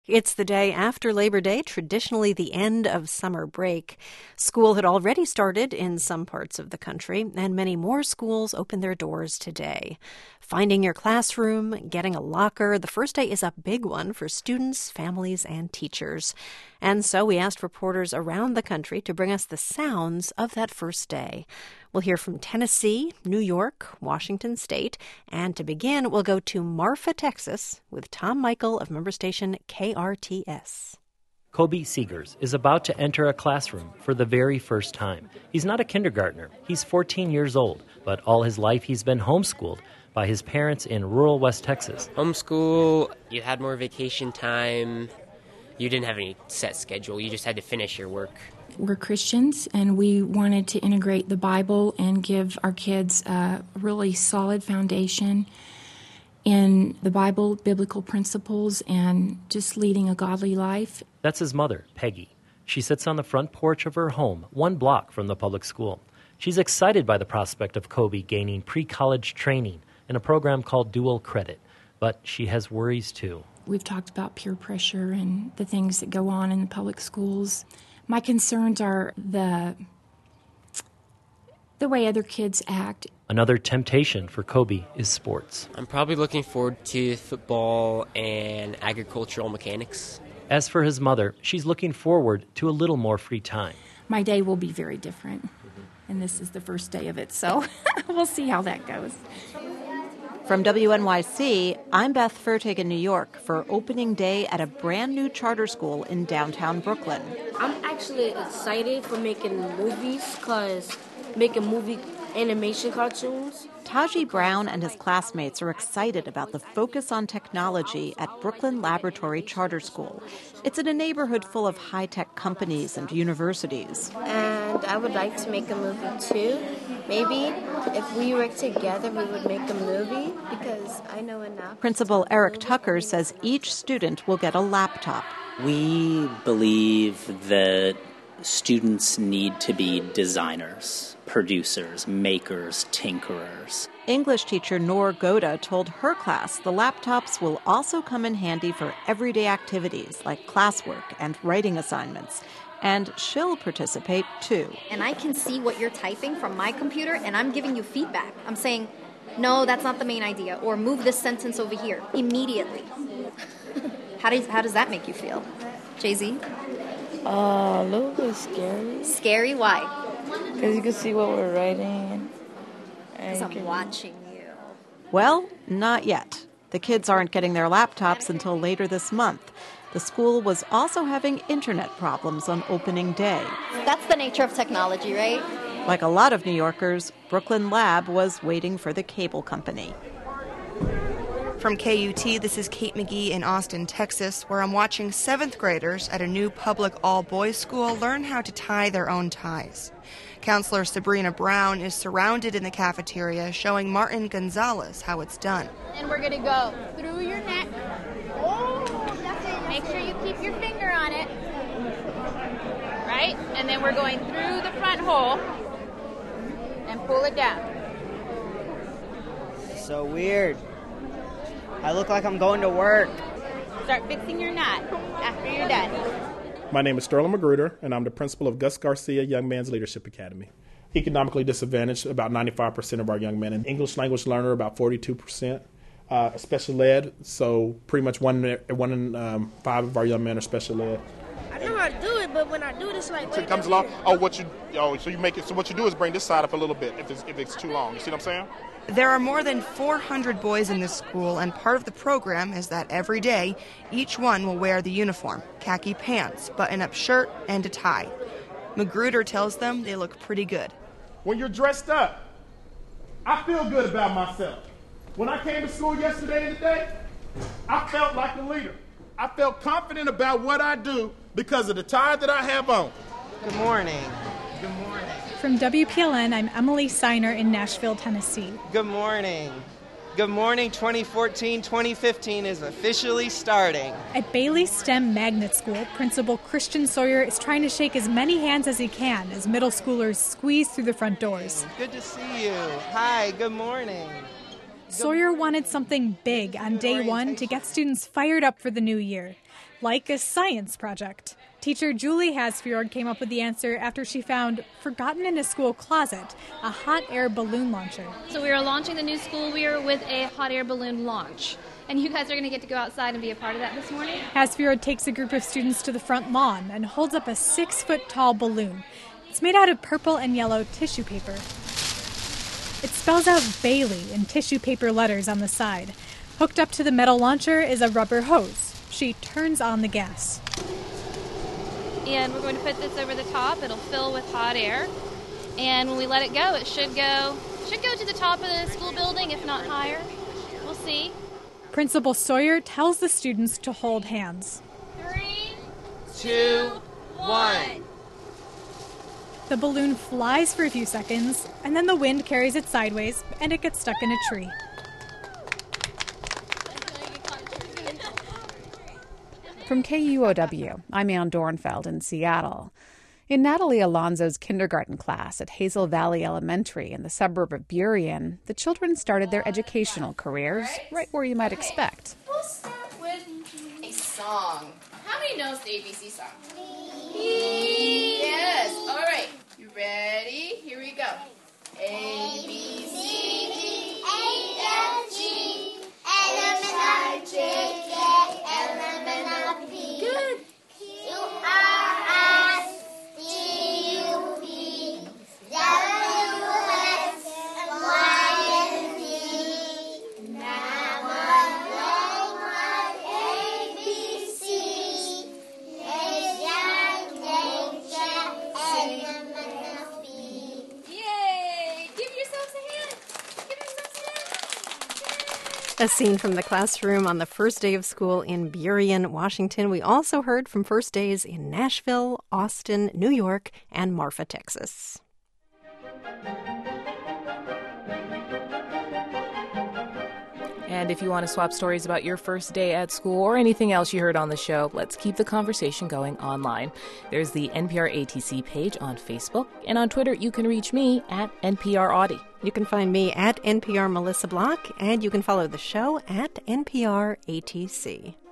It's the day after Labor Day, traditionally the end of summer break. School had already started in some parts of the country, and many more schools open their doors today. Finding your classroom, getting a locker, the first day is a big one for students, families, and teachers. And so we asked reporters around the country to bring us the sounds of that first day. We'll hear from Tennessee, New York, Washington State, and to begin, we'll go to Marfa, Texas, with Tom Michael of member station KRTS. Kobe Seegers is about to enter a classroom for the very first time. He's not a kindergartner. He's 14 years old, but all his life he's been homeschooled by his parents in rural West Texas. Homeschool, you had more vacation time. You didn't have any set schedule. You just had to finish your work. We're Christians, and we wanted to integrate the Bible and give our kids a really solid foundation in the Bible, biblical principles, and just leading a godly life. That's his mother, Peggy. She sits on the front porch of her home, 1 block from the public school. She's excited by the prospect of Kobe gaining pre-college training in a program called Dual Credit, but she has worries too. We've talked about peer pressure and the things that go on in the public schools. My concerns are the way other kids act. Another temptation for Kobe is sports. I'm probably looking forward to football and agricultural mechanics. As for his mother, she's looking forward to a little more free time. My day will be very different, and this is the first day of it, so we'll see how that goes. From WNYC, I'm Beth Fertig in New York for opening day at a brand new charter school in downtown Brooklyn. I'm actually excited for making movies because making movie animation cartoons. Taji Brown and his classmates are excited about the focus on technology at Brooklyn Laboratory Charter School. It's in a neighborhood full of high-tech companies and universities. And I would like to make a movie too. Maybe if we work together, we would make a movie because I know enough. Principal Eric Tucker says each student will get a laptop. We believe that students need to be designers, producers, makers, tinkerers. English teacher Noor Goda told her class the laptops will also come in handy for everyday activities like classwork and writing assignments. And she'll participate too. And I can see what you're typing from my computer, and I'm giving you feedback. I'm saying, no, that's not the main idea, or move this sentence over here immediately. How does that make you feel, Jay-Z? A little bit scary. Scary? Why? Because you can see what we're writing. Because I'm watching you. Well, not yet. The kids aren't getting their laptops until later this month. The school was also having internet problems on opening day. That's the nature of technology, right? Like a lot of New Yorkers, Brooklyn Lab was waiting for the cable company. From KUT, this is Kate McGee in Austin, Texas, where I'm watching 7th graders at a new public all-boys school learn how to tie their own ties. Counselor Sabrina Brown is surrounded in the cafeteria showing Martin Gonzalez how it's done. And we're going to go through your neck. Make sure you keep your finger on it. Right? And then we're going through the front hole and pull it down. So weird. I look like I'm going to work. Start fixing your knot after you're done. My name is Sterling Magruder, and I'm the principal of Gus Garcia Young Men's Leadership Academy. Economically disadvantaged, about 95% of our young men. An English language learner, about 42%. Special ed, so pretty much one in 5 of our young men are special ed. I know how to do it, but when I do this, like, so it comes along. So you make it. So what you do is bring this side up a little bit if it's too long. You see what I'm saying? There are more than 400 boys in this school, and part of the program is that every day, each one will wear the uniform, khaki pants, button-up shirt, and a tie. Magruder tells them they look pretty good. When you're dressed up, I feel good about myself. When I came to school yesterday and today, I felt like a leader. I felt confident about what I do because of the tie that I have on. Good morning. Good morning. From WPLN, I'm Emily Seiner in Nashville, Tennessee. Good morning. Good morning. 2014-2015 is officially starting. At Bailey STEM Magnet School, Principal Christian Sawyer is trying to shake as many hands as he can as middle schoolers squeeze through the front doors. Good to see you. Hi, good morning. Sawyer wanted something big on day one to get students fired up for the new year. like a science project. Teacher Julie Hasfjord came up with the answer after she found, forgotten in a school closet, a hot air balloon launcher. So we are launching the new school year with a hot air balloon launch. And you guys are going to get to go outside and be a part of that this morning? Hasfjord takes a group of students to the front lawn and holds up a 6-foot-tall balloon. It's made out of purple and yellow tissue paper. It spells out Bailey in tissue paper letters on the side. Hooked up to the metal launcher is a rubber hose. She turns on the gas. And we're going to put this over the top. It'll fill with hot air. And when we let it go, it should go to the top of the school building, if not higher. We'll see. Principal Sawyer tells the students to hold hands. 3, 2, 1. The balloon flies for a few seconds, and then the wind carries it sideways, and it gets stuck in a tree. From KUOW, I'm Ann Dornfeld in Seattle. In Natalie Alonzo's kindergarten class at Hazel Valley Elementary in the suburb of Burien, the children started their educational careers right where you might expect. We'll start with a song. How many knows the ABC song? Me. Yes. All right. You ready? Here we go. A, B, C, D, E, F, G, H, I, J, K, L, M, N, O, P. Good. Q, R, S, T, U, V, W, X, Y, and Z. Now one, A, B, C, H, I, J, K, L, M, N, O, P. Yay! Give yourselves a hand. Give yourselves a hand. A scene from the classroom on the first day of school in Burien, Washington. We also heard from first days in Nashville, Austin, New York, and Marfa, Texas. And if you want to swap stories about your first day at school or anything else you heard on the show, let's keep the conversation going online. There's the NPR ATC page on Facebook, and on Twitter you can reach me at NPR Audie. You can find me at NPR Melissa Block, and you can follow the show at NPR ATC.